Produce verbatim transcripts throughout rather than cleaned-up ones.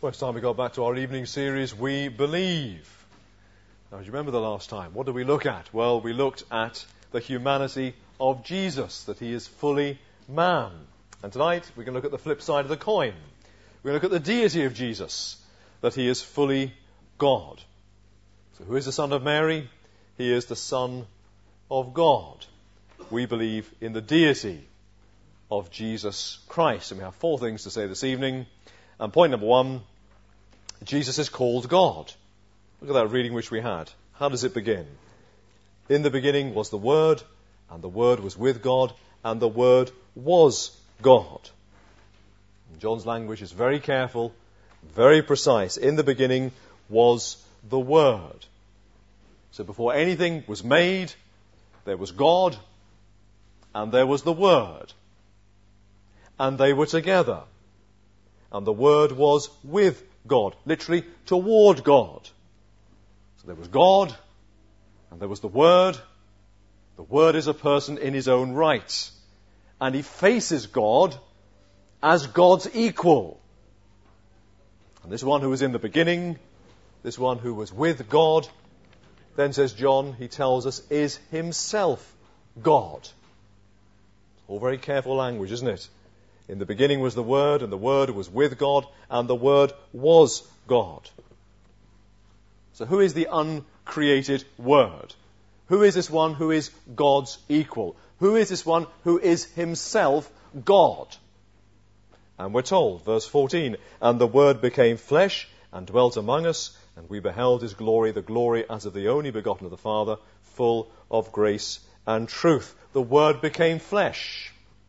Well, it's time we got back to our evening series, We Believe. Now, do you remember the last time? What did we look at? Well, we looked at the humanity of Jesus, that he is fully man. And tonight, we're going to look at the flip side of the coin. We're going to look at the deity of Jesus, that he is fully God. So who is the Son of Mary? He is the Son of God. We believe in the deity of Jesus Christ. And we have four things to say this evening. And point number one, Jesus is called God. Look at that reading which we had. How does it begin? In the beginning was the Word, and the Word was with God, and the Word was God. And John's language is very careful, very precise. In the beginning was the Word. So before anything was made, there was God, and there was the Word. And they were together. And the Word was with God, literally toward God. So there was God, and there was the Word. The Word is a person in his own right. And he faces God as God's equal. And this one who was in the beginning, this one who was with God, then says John, he tells us, is himself God. All very careful language, isn't it? In the beginning was the Word, and the Word was with God, and the Word was God. So who is the uncreated Word? Who is this one who is God's equal? Who is this one who is himself God? And we're told, verse fourteen, and the Word became flesh and dwelt among us, and we beheld his glory, the glory as of the only begotten of the Father, full of grace and truth. The Word became flesh.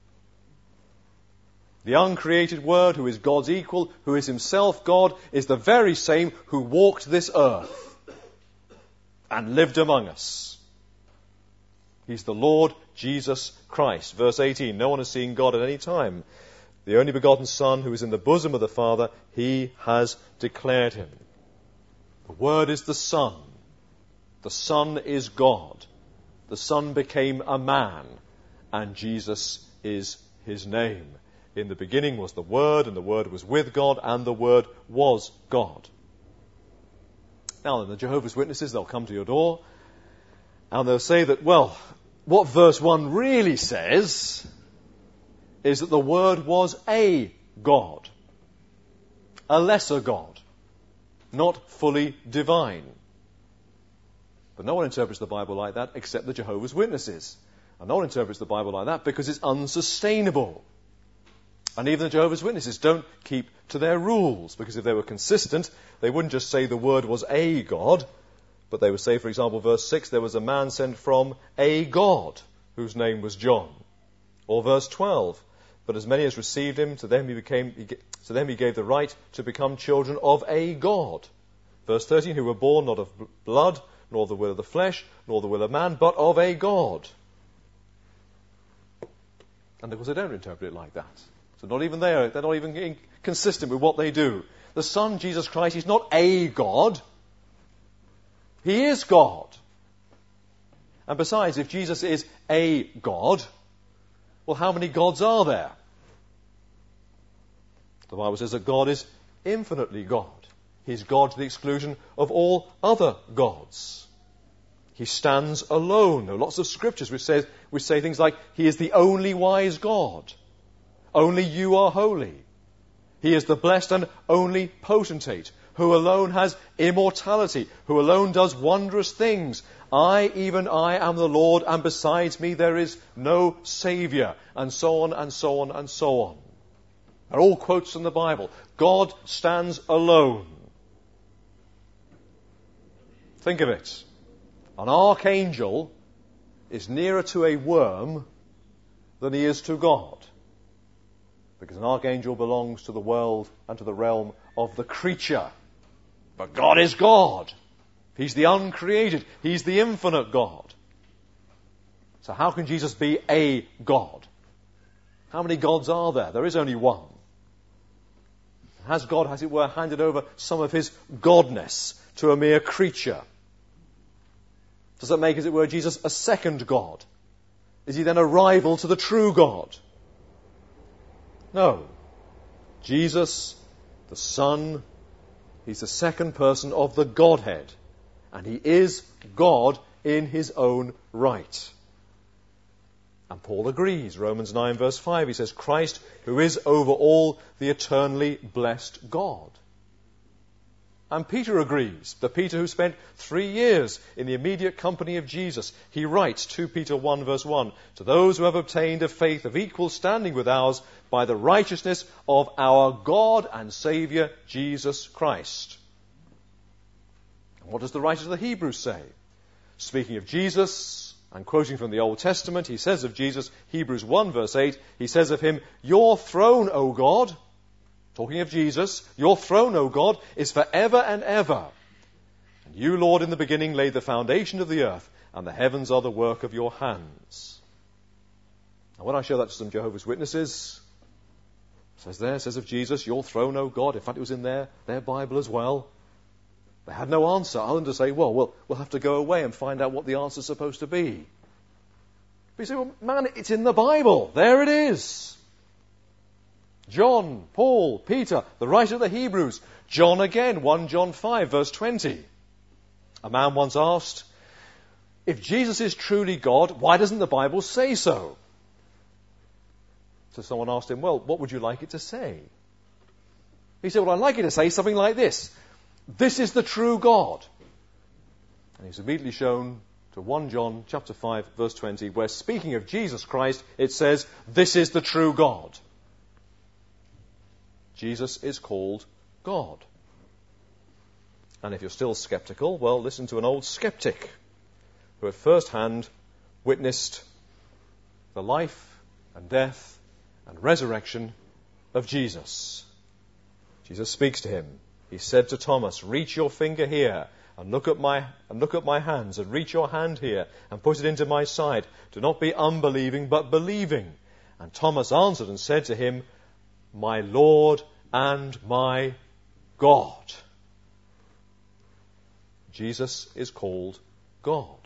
The uncreated Word, who is God's equal, who is himself God, is the very same who walked this earth and lived among us. He's the Lord Jesus Christ. Verse eighteen, no one has seen God at any time. The only begotten Son, who is in the bosom of the Father, he has declared him. The Word is the Son. The Son is God. The Son became a man, and Jesus is his name. In the beginning was the Word, and the Word was with God, and the Word was God. Now, then, the Jehovah's Witnesses, they'll come to your door, and they'll say that, well, what verse one really says is that the Word was a God, a lesser God, not fully divine. But no one interprets the Bible like that except the Jehovah's Witnesses. And no one interprets the Bible like that because it's unsustainable. And even the Jehovah's Witnesses don't keep to their rules, because if they were consistent, they wouldn't just say the Word was a God, but they would say, for example, verse six, there was a man sent from a God, whose name was John. Or verse twelve, but as many as received him, to them he became, he, to them he gave the right to become children of a God. Verse thirteen, who were born not of blood, nor the will of the flesh, nor the will of man, but of a God. And of course they don't interpret it like that. So not even they are, they're not even consistent with what they do. The Son, Jesus Christ, is not a God. He is God. And besides, if Jesus is a God, well, how many gods are there? The Bible says that God is infinitely God. He's God to the exclusion of all other gods. He stands alone. There are lots of scriptures which say, which say things like, he is the only wise God. Only you are holy. He is the blessed and only potentate, who alone has immortality, who alone does wondrous things. I, even I, am the Lord, and besides me there is no Saviour. And so on, and so on, and so on. They're all quotes from the Bible. God stands alone. Think of it. An archangel is nearer to a worm than he is to God. Because an archangel belongs to the world and to the realm of the creature. But God is God. He's the uncreated. He's the infinite God. So how can Jesus be a God? How many gods are there? There is only one. Has God, as it were, handed over some of his godness to a mere creature? Does that make, as it were, Jesus a second God? Is he then a rival to the true God? No. Jesus, the Son, He's the second person of the Godhead. And he is God in his own right. And Paul agrees. Romans nine verse five, he says, Christ, who is over all, the eternally blessed God. And Peter agrees. The Peter who spent three years in the immediate company of Jesus. He writes, Second Peter one verse one, to those who have obtained a faith of equal standing with ours by the righteousness of our God and Saviour, Jesus Christ. And what does the writer of the Hebrews say? Speaking of Jesus, and quoting from the Old Testament, he says of Jesus, Hebrews one verse eight, he says of him, your throne, O God, talking of Jesus, your throne, O God, is forever and ever. And you, Lord, in the beginning laid the foundation of the earth, and the heavens are the work of your hands. Now when I show that to some Jehovah's Witnesses, it says there, it says of Jesus, your throne, O God. In fact, it was in their, their Bible as well. They had no answer other than to say, well, well, we'll have to go away and find out what the answer's supposed to be. But you say, well, man, it's in the Bible. There it is. John, Paul, Peter, the writer of the Hebrews. John again, First John five, verse twenty. A man once asked, if Jesus is truly God, why doesn't the Bible say so? So someone asked him, well, what would you like it to say? He said, well, I'd like it to say something like this. This is the true God. And he's immediately shown to First John chapter five, verse twenty, where speaking of Jesus Christ, it says, this is the true God. Jesus is called God. And if you're still skeptical, well, listen to an old skeptic who at first hand witnessed the life and death and resurrection of Jesus. Jesus speaks to him. He said to Thomas, reach your finger here and look at my and look at my hands, and reach your hand here and put it into my side. Do not be unbelieving, but believing. And Thomas answered and said to him, my Lord and my God. Jesus is called God.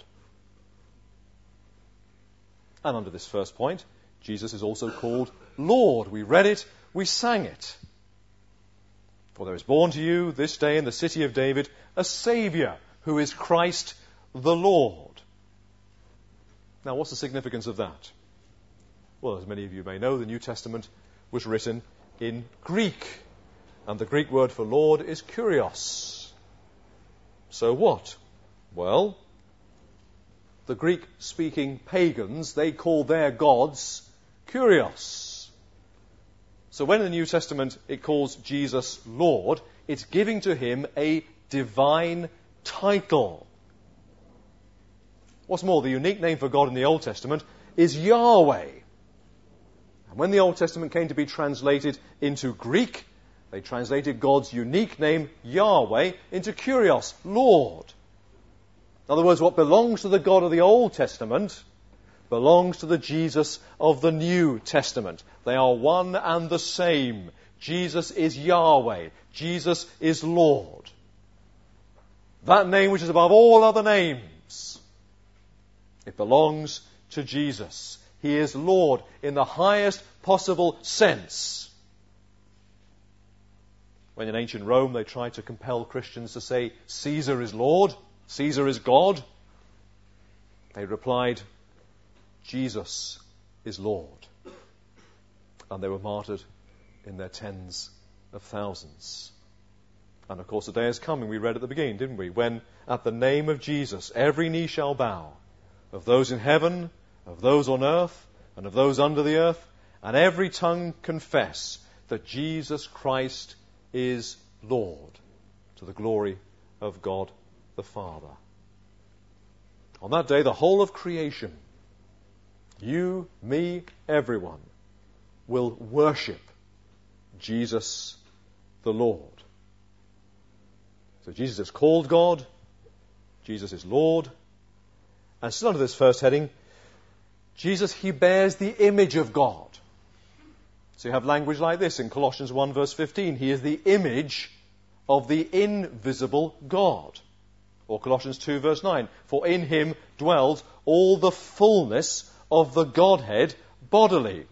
And under this first point, Jesus is also called Lord. We read it, we sang it. For there is born to you this day in the city of David a Saviour, who is Christ the Lord. Now, what's the significance of that? Well, as many of you may know, the New Testament was written in Greek. And the Greek word for Lord is kurios. So what? Well, the Greek-speaking pagans, they call their gods kurios. So when in the New Testament it calls Jesus Lord, it's giving to him a divine title. What's more, the unique name for God in the Old Testament is Yahweh. And when the Old Testament came to be translated into Greek, they translated God's unique name, Yahweh, into kurios, Lord. In other words, what belongs to the God of the Old Testament belongs to the Jesus of the New Testament. They are one and the same. Jesus is Yahweh. Jesus is Lord. That name which is above all other names. It belongs to Jesus. He is Lord in the highest possible sense. When in ancient Rome they tried to compel Christians to say, Caesar is Lord, Caesar is God, they replied, Jesus is Lord. And they were martyred in their tens of thousands. And of course the day is coming, we read at the beginning, didn't we? When at the name of Jesus every knee shall bow, of those in heaven, of those on earth, and of those under the earth, and every tongue confess that Jesus Christ is Lord, to the glory of God the Father. On that day, the whole of creation, you, me, everyone, will worship Jesus the Lord. So Jesus is called God, Jesus is Lord, and still under this first heading, Jesus, he bears the image of God. So you have language like this in Colossians one verse fifteen. He is the image of the invisible God. Or Colossians two verse nine. For in him dwells all the fullness of the Godhead bodily.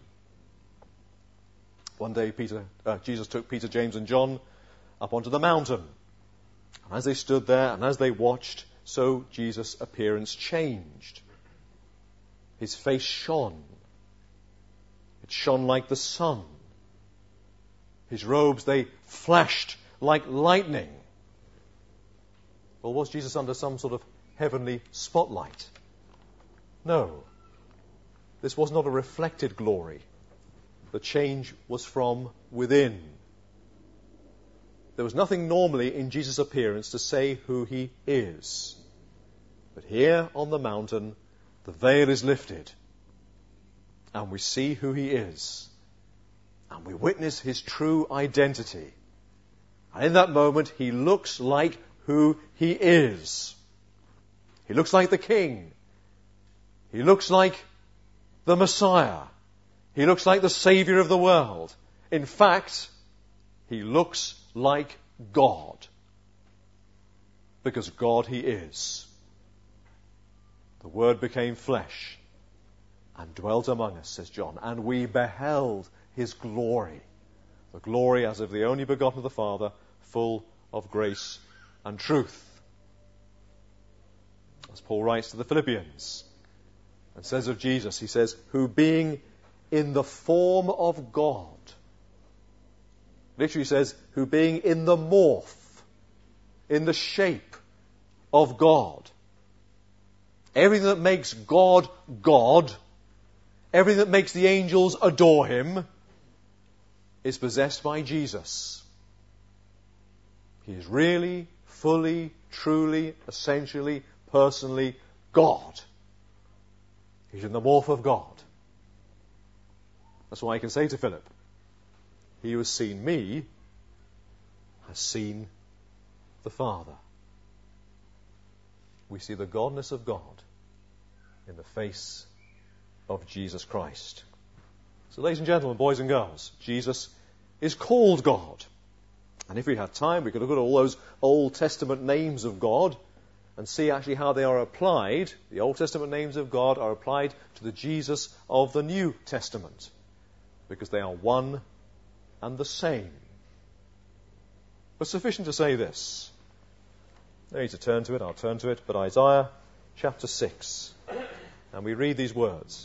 One day Peter, uh, Jesus took Peter, James and John up onto the mountain And as they stood there and as they watched, so Jesus' appearance changed. His face shone. It shone like the sun. His robes, they flashed like lightning. Well, was Jesus under some sort of heavenly spotlight? No. This was not a reflected glory. The change was from within. There was nothing normally in Jesus' appearance to say who he is. But here on the mountain, the veil is lifted, and we see who he is, and we witness his true identity. And in that moment, he looks like who he is. He looks like the King. He looks like the Messiah. He looks like the Savior of the world. In fact, he looks like God. Because God he is. The Word became flesh and dwelt among us, says John, and we beheld his glory. The glory as of the only begotten of the Father, full of grace and truth. As Paul writes to the Philippians and says of Jesus, he says, who being in the form of God, literally says, who being in the morph, in the shape of God, everything that makes God God, everything that makes the angels adore him, is possessed by Jesus. He is really, fully, truly, essentially, personally God. He's in the morph of God. That's why I can say to Philip, he who has seen me has seen the Father. We see the godness of God in the face of Jesus Christ. So, ladies and gentlemen, boys and girls, Jesus is called God. And if we had time, we could look at all those Old Testament names of God and see actually how they are applied. The Old Testament names of God are applied to the Jesus of the New Testament, because they are one and the same. But sufficient to say this. No need to turn to it, I'll turn to it, but Isaiah chapter six. And we read these words.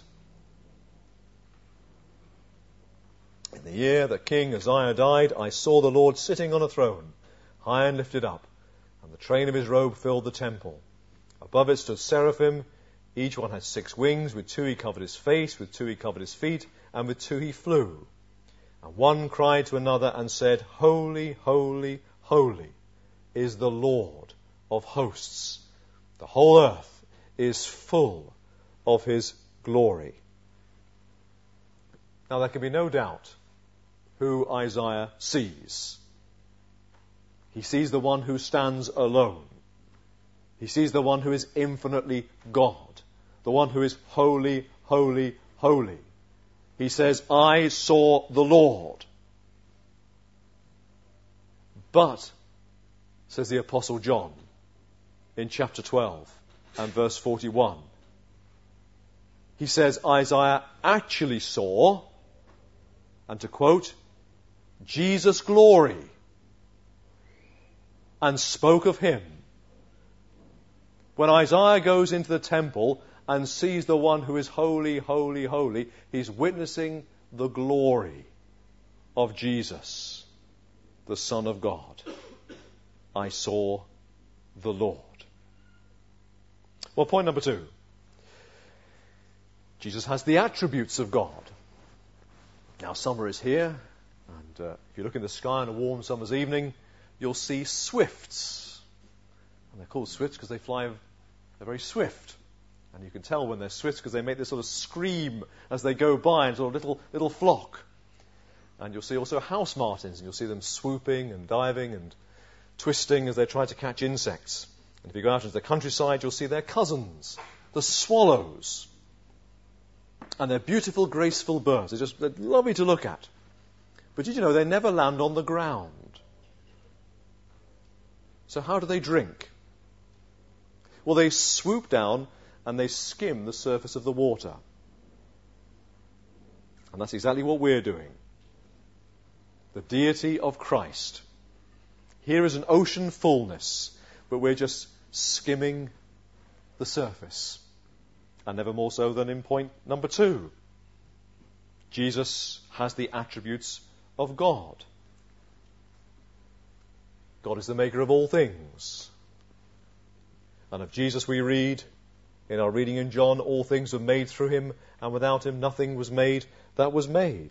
In the year that King Uzziah died, I saw the Lord sitting on a throne, high and lifted up, and the train of his robe filled the temple. Above it stood seraphim. Each one had six wings. With two he covered his face, with two he covered his feet, and with two he flew. And one cried to another and said, Holy, holy, holy is the Lord of hosts. The whole earth is full of his glory. Now there can be no doubt who Isaiah sees. He sees the one who stands alone. He sees the one who is infinitely God, the one who is holy, holy, holy. He says, I saw the Lord. But, says the Apostle John in chapter twelve and verse forty-one, he says Isaiah actually saw, and to quote, Jesus' glory, and spoke of him. When Isaiah goes into the temple and sees the one who is holy, holy, holy, he's witnessing the glory of Jesus, the Son of God. I saw the Lord. Well, point number two. Jesus has the attributes of God. Now, summer is here, and uh, if you look in the sky on a warm summer's evening, you'll see swifts. And they're called swifts because they fly, they're very swift. And you can tell when they're swifts because they make this sort of scream as they go by in sort of little, little flock. And you'll see also house martins, and you'll see them swooping and diving and twisting as they try to catch insects. And if you go out into the countryside, you'll see their cousins, the swallows. And they're beautiful, graceful birds. They're just they're lovely to look at. But did you know they never land on the ground? So how do they drink? Well, they swoop down and they skim the surface of the water. And that's exactly what we're doing. The deity of Christ. Here is an ocean fullness, but we're just skimming the surface. And never more so than in point number two. Jesus has the attributes of God. God is the maker of all things. And of Jesus we read, in our reading in John, all things were made through him, and without him nothing was made that was made.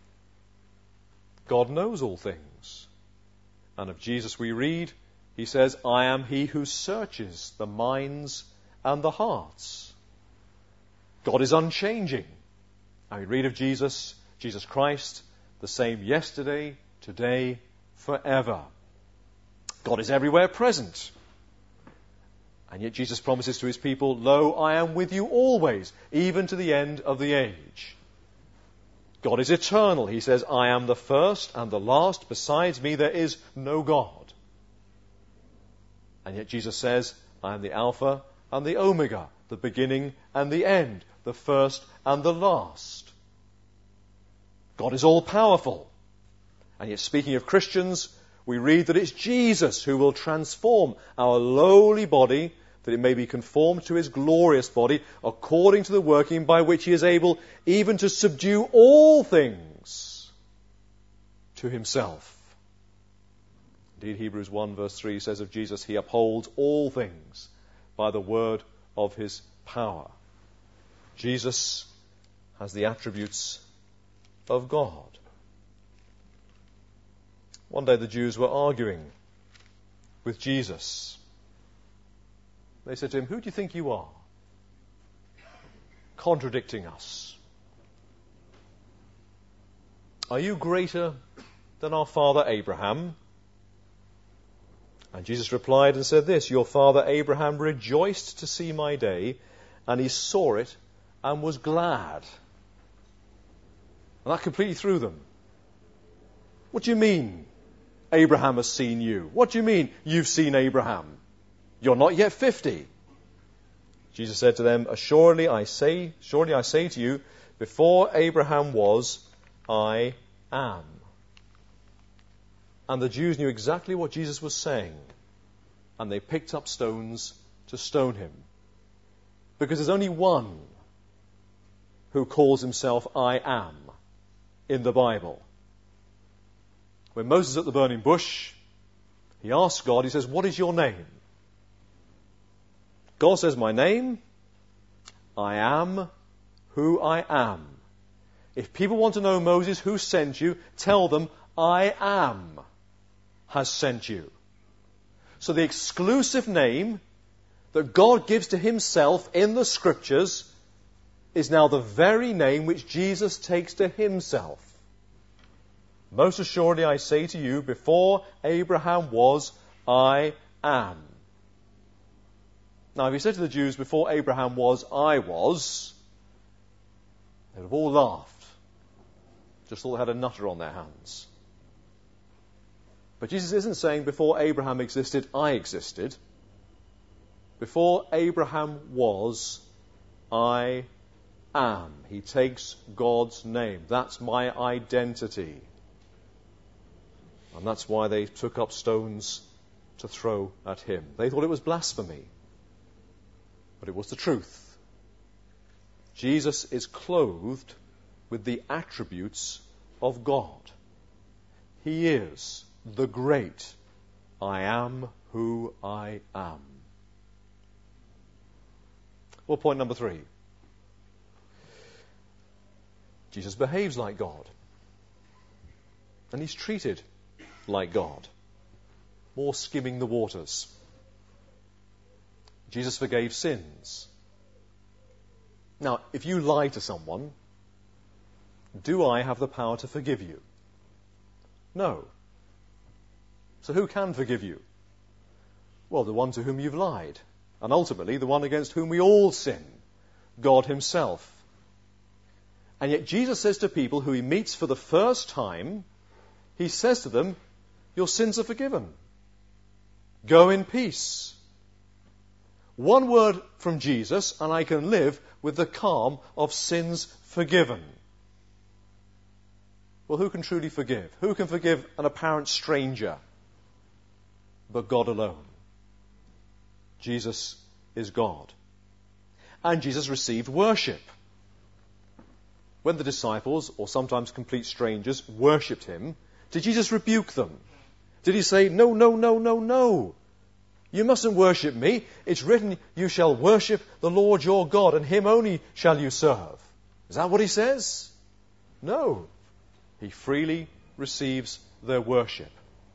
God knows all things. And of Jesus we read, he says, I am he who searches the minds and the hearts. God is unchanging. And we read of Jesus, Jesus Christ, the same yesterday, today, forever. God is everywhere present. And yet Jesus promises to his people, lo, I am with you always, even to the end of the age. God is eternal. He says, I am the first and the last. Besides me there is no God. And yet Jesus says, I am the Alpha and the Omega, the beginning and the end, the first and the last. God is all-powerful. And yet, speaking of Christians, we read that it's Jesus who will transform our lowly body, that it may be conformed to his glorious body, according to the working by which he is able even to subdue all things to himself. Indeed, Hebrews one verse three says of Jesus, he upholds all things by the word of his power. Jesus has the attributes of God. One day the Jews were arguing with Jesus. They said to him, who do you think you are? Contradicting us. Are you greater than our father Abraham? And Jesus replied and said this, your father Abraham rejoiced to see my day, and he saw it and was glad. And that completely threw them. What do you mean, Abraham has seen you? What do you mean, you've seen Abraham? You're not yet fifty. Jesus said to them, Assuredly I say, surely I say to you, before Abraham was, I am. And the Jews knew exactly what Jesus was saying, and they picked up stones to stone him. Because there's only one who calls himself I am in the Bible. When Moses is at the burning bush, he asks God, he says, what is your name? God says, my name, I am who I am. If people want to know, Moses, who sent you, tell them, I am has sent you. So the exclusive name that God gives to himself in the Scriptures is now the very name which Jesus takes to himself. Most assuredly I say to you, before Abraham was, I am. Now, if he said to the Jews, before Abraham was, I was, they would have all laughed. Just thought they had a nutter on their hands. But Jesus isn't saying, before Abraham existed, I existed. Before Abraham was, I am. He takes God's name. That's my identity. And that's why they took up stones to throw at him. They thought it was blasphemy. But it was the truth. Jesus is clothed with the attributes of God. He is the great I am who I am. Well, point number three. Jesus behaves like God. And he's treated like God. More skimming the waters. Jesus forgave sins. Now, if you lie to someone, do I have the power to forgive you? No. So who can forgive you? Well, the one to whom you've lied. And ultimately, the one against whom we all sin. God himself. And yet Jesus says to people who he meets for the first time, he says to them, your sins are forgiven. Go in peace. One word from Jesus, and I can live with the calm of sins forgiven. Well, who can truly forgive? Who can forgive an apparent stranger? but God alone. Jesus is God. And Jesus received worship. When the disciples, or sometimes complete strangers, worshipped him, did Jesus rebuke them? Did he say, no, no, no, no, no. You mustn't worship me. It's written, you shall worship the Lord your God, and him only shall you serve. Is that what he says? No. He freely receives their worship.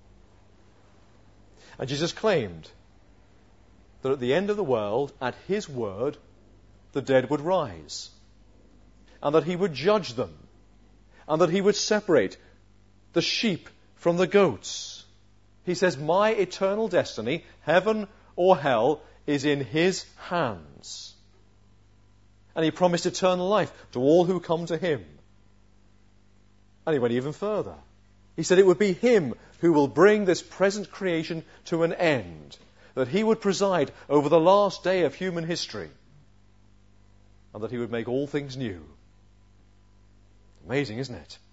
And Jesus claimed that at the end of the world, at his word, the dead would rise, and that he would judge them, and that he would separate the sheep from the goats. He says, my eternal destiny, heaven or hell, is in his hands. And he promised eternal life to all who come to him. And he went even further. He said it would be him who will bring this present creation to an end, that he would preside over the last day of human history, and that he would make all things new. Amazing, isn't it?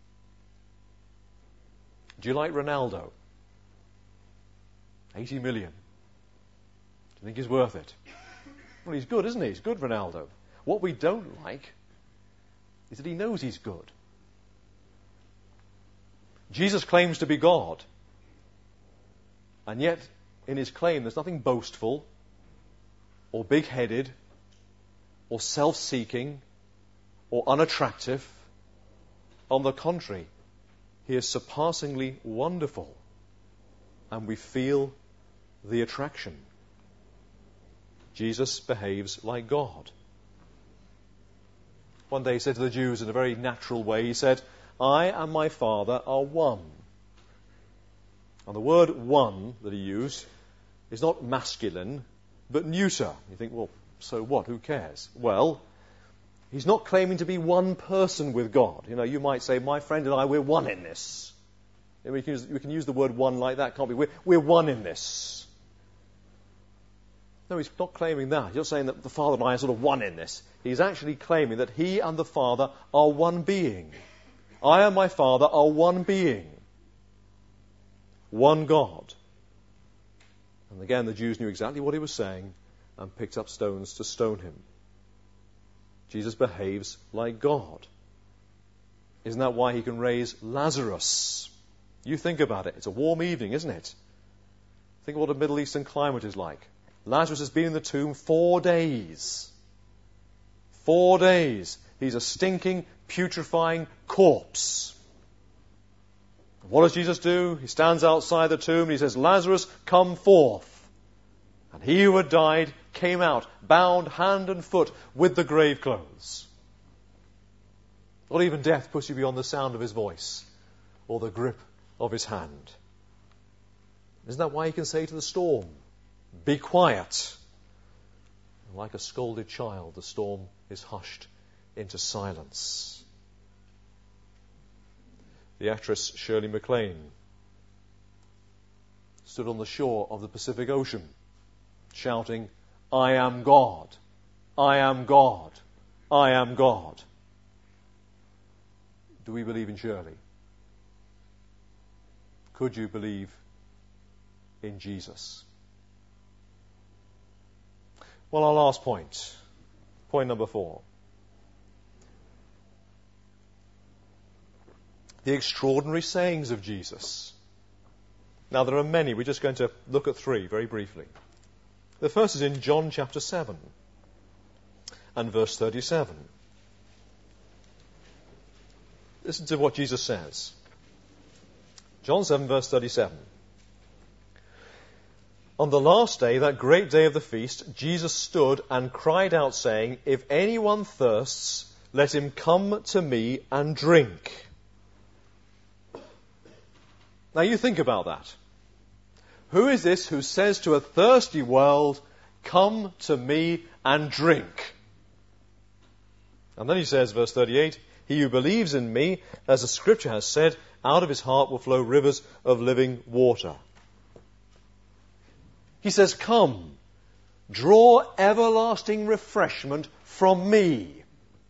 Do you like Ronaldo? eighty million. Do you think he's worth it? Well, he's good, isn't he? He's good, Ronaldo. What we don't like is that he knows he's good. Jesus claims to be God. And yet, in his claim, there's nothing boastful or big-headed or self-seeking or unattractive. On the contrary, he is surpassingly wonderful, and we feel the attraction. Jesus behaves like God. One day he said to the Jews in a very natural way, he said, I and my Father are one. And the word one that he used is not masculine, but neuter. You think, well, so what? Who cares? Well, he's not claiming to be one person with God. You know, you might say, my friend and I, we're one in this. We can use, we can use the word one like that, can't we? We're, we're one in this. No, he's not claiming that. He's not saying that the Father and I are sort of one in this. He's actually claiming that he and the Father are one being. I and my Father are one being. One God. And again, the Jews knew exactly what he was saying and picked up stones to stone him. Jesus behaves like God. Isn't that why he can raise Lazarus? You think about it. It's a warm evening, isn't it? Think of what a Middle Eastern climate is like. Lazarus has been in the tomb four days. Four days. He's a stinking, putrefying corpse. What does Jesus do? He stands outside the tomb and he says, Lazarus, come forth. And he who had died came out, bound hand and foot with the grave clothes. Not even death puts you beyond the sound of his voice or the grip of his hand. Isn't that why he can say to the storm, be quiet? And like a scolded child, the storm is hushed into silence. The actress Shirley MacLaine stood on the shore of the Pacific Ocean, shouting, I am God, I am God, I am God. Do we believe in Shirley? Could you believe in Jesus? Well, our last point, point number four. The extraordinary sayings of Jesus. Now, there are many. We're just going to look at three very briefly. The first is in John chapter seven and verse thirty-seven. Listen to what Jesus says. John seven, verse thirty-seven. On the last day, that great day of the feast, Jesus stood and cried out, saying, if anyone thirsts, let him come to me and drink. Now you think about that. Who is this who says to a thirsty world, come to me and drink? And then he says, verse thirty-eight, he who believes in me, as the scripture has said, out of his heart will flow rivers of living water. He says, come, draw everlasting refreshment from me.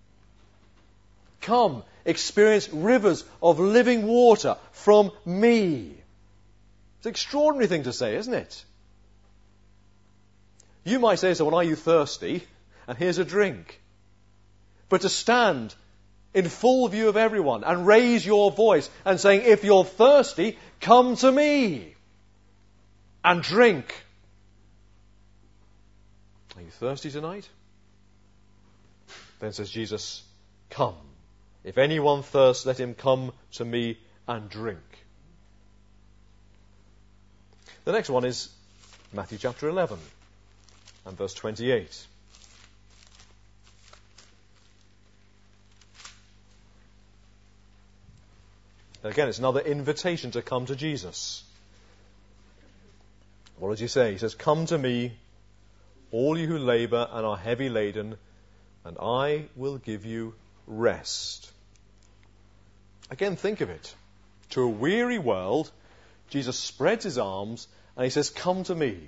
Come, experience rivers of living water from me. It's an extraordinary thing to say, isn't it? You might say to someone, are you thirsty? And here's a drink. But to stand in full view of everyone and raise your voice and saying, if you're thirsty, come to me and drink. Are you thirsty tonight? Then says Jesus, come. If anyone thirsts, let him come to me and drink. The next one is Matthew chapter eleven and verse twenty-eight. Again, it's another invitation to come to Jesus. What does he say? He says, come to me, all you who labour and are heavy laden, and I will give you rest. Again, think of it. To a weary world, Jesus spreads his arms and he says, come to me,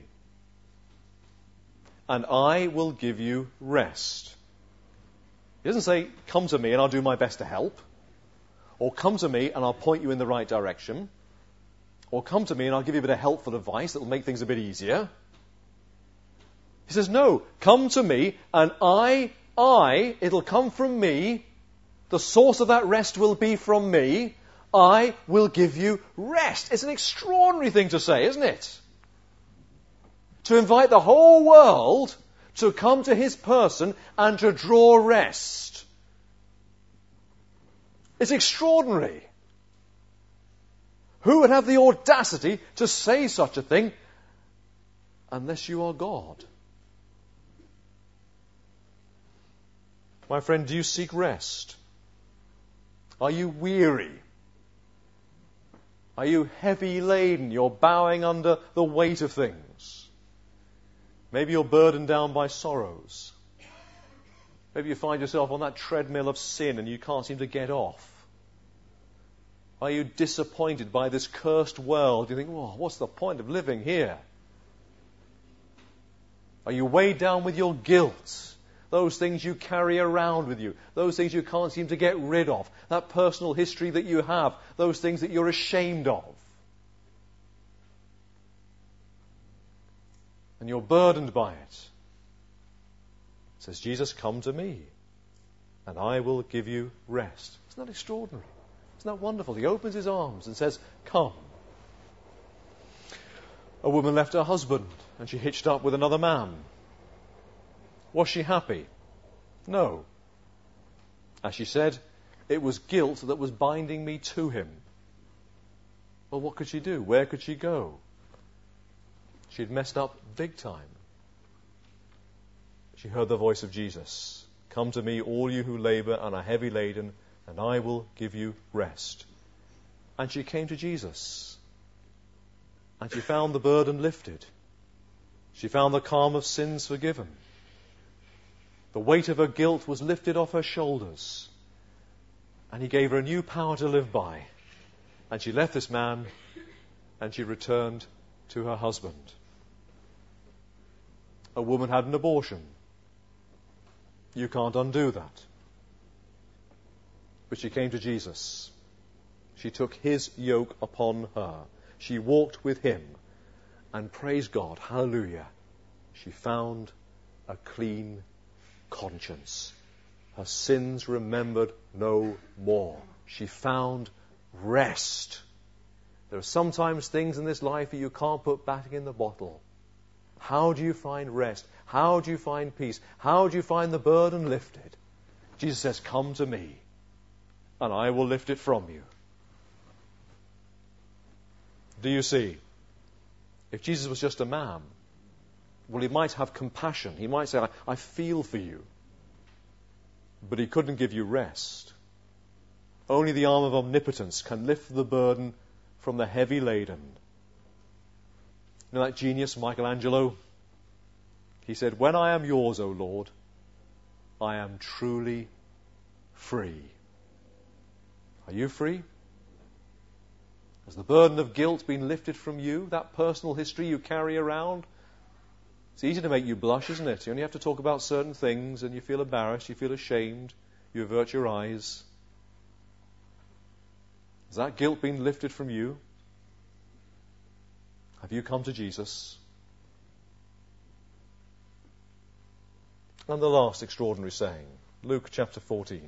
and I will give you rest. He doesn't say, come to me and I'll do my best to help. Or come to me and I'll point you in the right direction. Or come to me and I'll give you a bit of helpful advice that will make things a bit easier. He says, no, come to me and I, I, it'll come from me. The source of that rest will be from me. I will give you rest. It's an extraordinary thing to say, isn't it? To invite the whole world to come to his person and to draw rest. It's extraordinary. Who would have the audacity to say such a thing unless you are God? My friend, do you seek rest? Are you weary? Are you heavy laden? You're bowing under the weight of things. Maybe you're burdened down by sorrows. Maybe you find yourself on that treadmill of sin and you can't seem to get off. Are you disappointed by this cursed world? You think, oh, what's the point of living here? Are you weighed down with your guilt? Those things you carry around with you. Those things you can't seem to get rid of. That personal history that you have. Those things that you're ashamed of. And you're burdened by it. Says Jesus, come to me, and I will give you rest. Isn't that extraordinary? Isn't that wonderful? He opens his arms and says, come. A woman left her husband, and she hitched up with another man. Was she happy? No. As she said, it was guilt that was binding me to him. Well, what could she do? Where could she go? She'd messed up big time. She heard the voice of Jesus. Come to me, all you who labour and are heavy laden, and I will give you rest. And she came to Jesus. And she found the burden lifted. She found the calm of sins forgiven. The weight of her guilt was lifted off her shoulders. And he gave her a new power to live by. And she left this man and she returned to her husband. A woman had an abortion. You can't undo that. But she came to Jesus. She took his yoke upon her. She walked with him. And praise God, hallelujah, she found a clean conscience. Her sins remembered no more. She found rest. There are sometimes things in this life that you can't put back in the bottle. How do you find rest? How do you find peace? How do you find the burden lifted? Jesus says, come to me, and I will lift it from you. Do you see? If Jesus was just a man, well, he might have compassion. He might say, I, I feel for you. But he couldn't give you rest. Only the arm of omnipotence can lift the burden from the heavy laden. You know that genius, Michelangelo? He said, when I am yours, O Lord, I am truly free. Are you free? Has the burden of guilt been lifted from you? That personal history you carry around? It's easy to make you blush, isn't it? You only have to talk about certain things and you feel embarrassed, you feel ashamed, you avert your eyes. Has that guilt been lifted from you? Have you come to Jesus? And the last extraordinary saying, Luke chapter fourteen.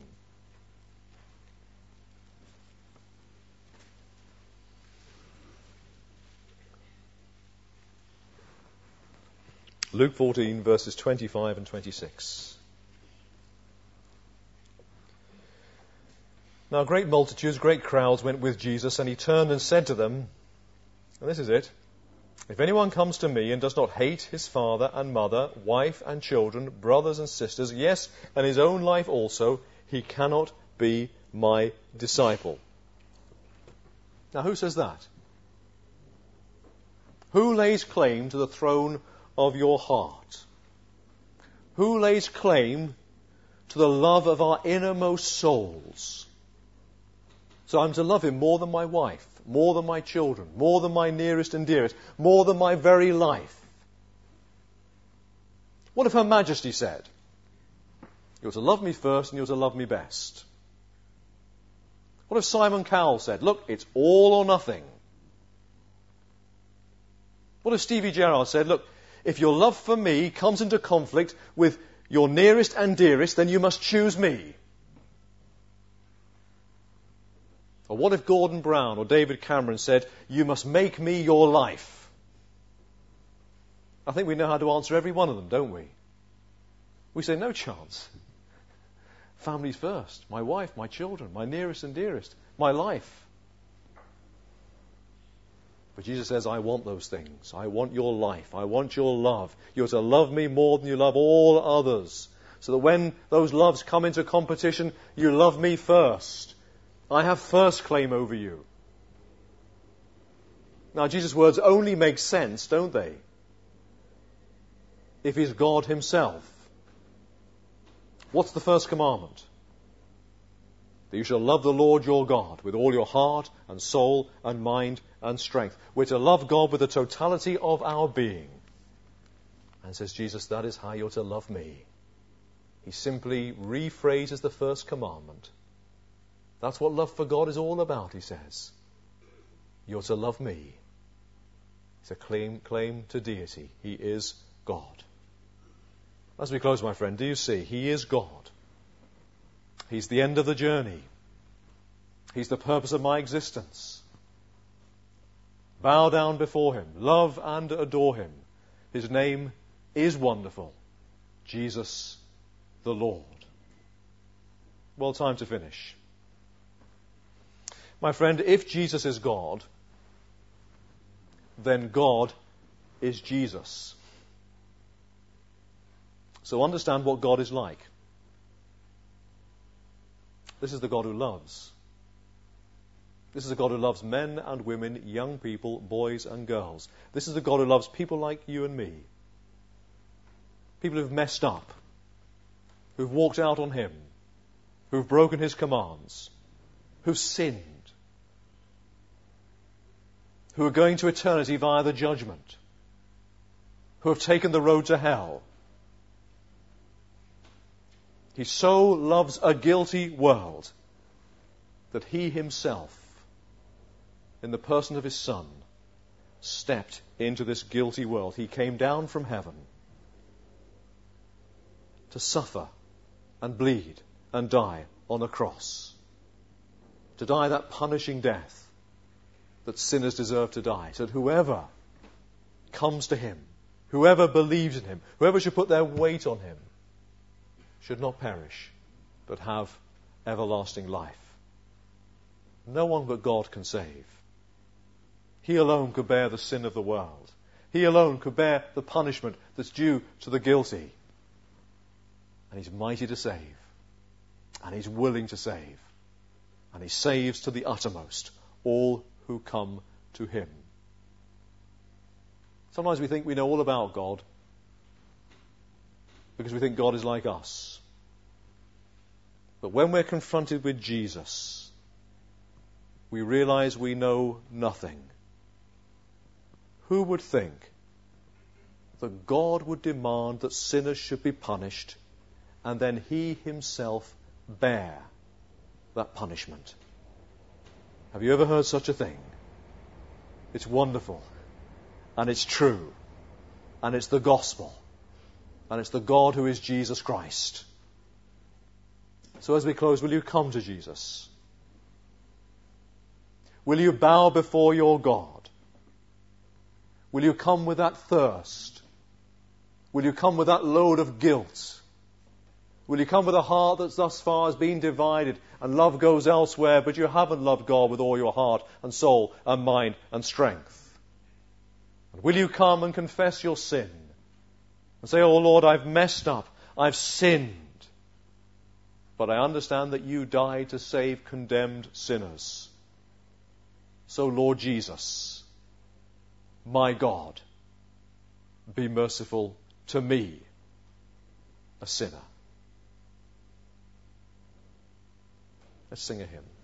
Luke fourteen, verses twenty-five and twenty-six. Now great multitudes, great crowds went with Jesus, and he turned and said to them, and this is it, if anyone comes to me and does not hate his father and mother, wife and children, brothers and sisters, yes, and his own life also, he cannot be my disciple. Now who says that? Who lays claim to the throne of your heart? Who lays claim to the love of our innermost souls? So I'm to love him more than my wife, more than my children, more than my nearest and dearest, more than my very life. What if Her Majesty said, you're to love me first and you're to love me best? What if Simon Cowell said, look, it's all or nothing? What if Stevie Gerrard said, look, if your love for me comes into conflict with your nearest and dearest, then you must choose me? Or what if Gordon Brown or David Cameron said, you must make me your life? I think we know how to answer every one of them, don't we? We say, no chance. Families first. My wife, my children, my nearest and dearest, my life. But Jesus says, I want those things. I want your life. I want your love. You're to love me more than you love all others. So that when those loves come into competition, you love me first. I have first claim over you. Now, Jesus' words only make sense, don't they? If he's God himself. What's the first commandment? That you shall love the Lord your God with all your heart and soul and mind and strength. We're to love God with the totality of our being. And says Jesus, that is how you're to love me. He simply rephrases the first commandment. That's what love for God is all about, he says. You're to love me. It's a claim, claim to deity. He is God. As we close, my friend, do you see? He is God. He's the end of the journey. He's the purpose of my existence. Bow down before him. Love and adore him. His name is wonderful. Jesus the Lord. Well, time to finish. My friend, if Jesus is God, then God is Jesus. So understand what God is like. This is the God who loves. This is a God who loves men and women, young people, boys and girls. This is a God who loves people like you and me. People who've messed up, who've walked out on him, who've broken his commands, who've sinned, who are going to eternity via the judgment, who have taken the road to hell. He so loves a guilty world that he himself, in the person of his Son, stepped into this guilty world. He came down from heaven to suffer and bleed and die on a cross, to die that punishing death that sinners deserve to die, so that whoever comes to him, whoever believes in him, whoever should put their weight on him, should not perish, but have everlasting life. No one but God can save. He alone could bear the sin of the world. He alone could bear the punishment that's due to the guilty. And he's mighty to save. And he's willing to save. And he saves to the uttermost all who come to him. Sometimes we think we know all about God because we think God is like us. But when we're confronted with Jesus, we realize we know nothing. Who would think that God would demand that sinners should be punished and then he himself bear that punishment? Have you ever heard such a thing? It's wonderful. and it's true, and it's the gospel, and it's the God who is Jesus Christ. So as we close, will you come to Jesus? Will you bow before your God? Will you come with that thirst? Will you come with that load of guilt? Will you come with a heart that's thus far has been divided and love goes elsewhere, but you haven't loved God with all your heart and soul and mind and strength? And will you come and confess your sin and say, "Oh Lord, I've messed up, I've sinned, but I understand that you died to save condemned sinners. So Lord Jesus, my God, be merciful to me, a sinner." Let's sing a hymn.